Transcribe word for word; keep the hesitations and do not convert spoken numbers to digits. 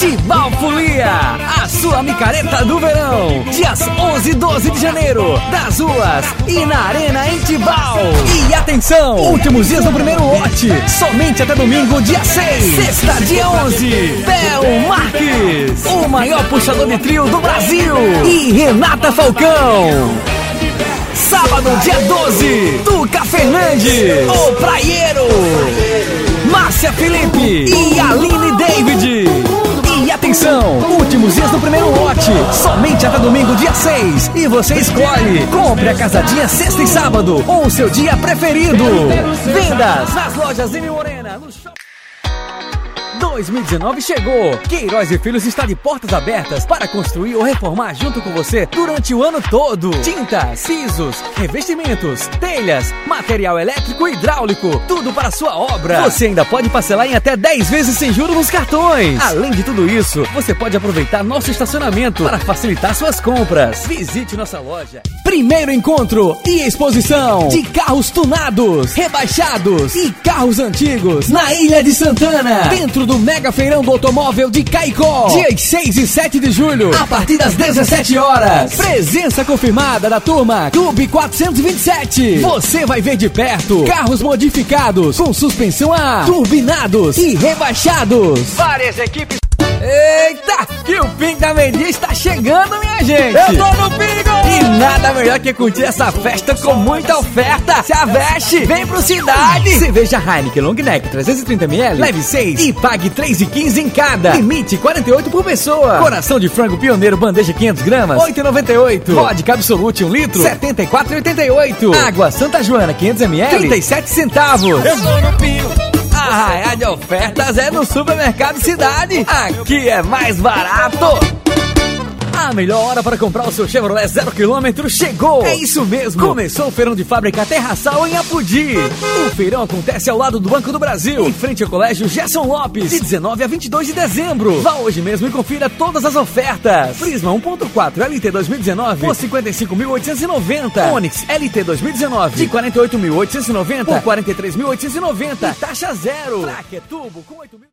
Tibau Folia, a sua micareta do verão. Dias onze e doze de janeiro, das ruas e na Arena em Tibau. E atenção, últimos dias do primeiro lote, somente até domingo, dia seis. Sexta, dia onze, Bel Marques, o maior puxador de trio do Brasil. E Renata Falcão. Sábado, dia doze, Tuca Fernandes, o Praieiro, Márcia Felipe e Aline David. E atenção, últimos dias do primeiro lote, somente até domingo, dia seis. E você escolhe, compre a casadinha sexta e sábado, ou o seu dia preferido. Vendas nas lojas Ime Morena, no shopping. dois mil e dezenove chegou! Queiroz e Filhos está de portas abertas para construir ou reformar junto com você durante o ano todo. Tintas, pisos, revestimentos, telhas, material elétrico e hidráulico, tudo para a sua obra. Você ainda pode parcelar em até dez vezes sem juros nos cartões. Além de tudo isso, você pode aproveitar nosso estacionamento para facilitar suas compras. Visite nossa loja. Primeiro encontro e exposição de carros tunados, rebaixados e carros antigos na Ilha de Santana, dentro do Mega Feirão do Automóvel de Caicó, dias seis e sete de julho, a partir das dezessete horas. Presença confirmada da turma Clube quatrocentos e vinte e sete. Você vai ver de perto carros modificados com suspensão a ar, turbinados e rebaixados. Várias equipes. Eita, que o Pingo da Meia-Dia está chegando, minha gente! Eu tô no Pingo! E nada melhor que curtir essa festa com muita oferta. Se aveste, vem pro Cidade! Cerveja Heineken Long Neck trezentos e trinta mililitros, leve seis e pague três e quinze em cada. Limite quarenta e oito por pessoa. Coração de frango Pioneiro bandeja quinhentos gramas, oito e noventa e oito. Vodka Absolute um litro, setenta e quatro e oitenta e oito. Água Santa Joana quinhentos mililitros, trinta e sete centavos. Eu tô no Pingo! A raia de ofertas é no Supermercado Cidade. Aqui é mais barato. A melhor hora para comprar o seu Chevrolet zero quilômetro chegou! É isso mesmo! Começou o feirão de fábrica Terraçal em Apodi. O feirão acontece ao lado do Banco do Brasil, em frente ao Colégio Gerson Lopes, de dezenove a vinte e dois de dezembro. Vá hoje mesmo e confira todas as ofertas. Prisma um ponto quatro L T dois mil e dezenove por cinquenta e cinco mil oitocentos e noventa. Onix L T dois mil e dezenove de quarenta e oito mil oitocentos e noventa por quarenta e três mil oitocentos e noventa. E taxa zero. Tracker Turbo com oito mil...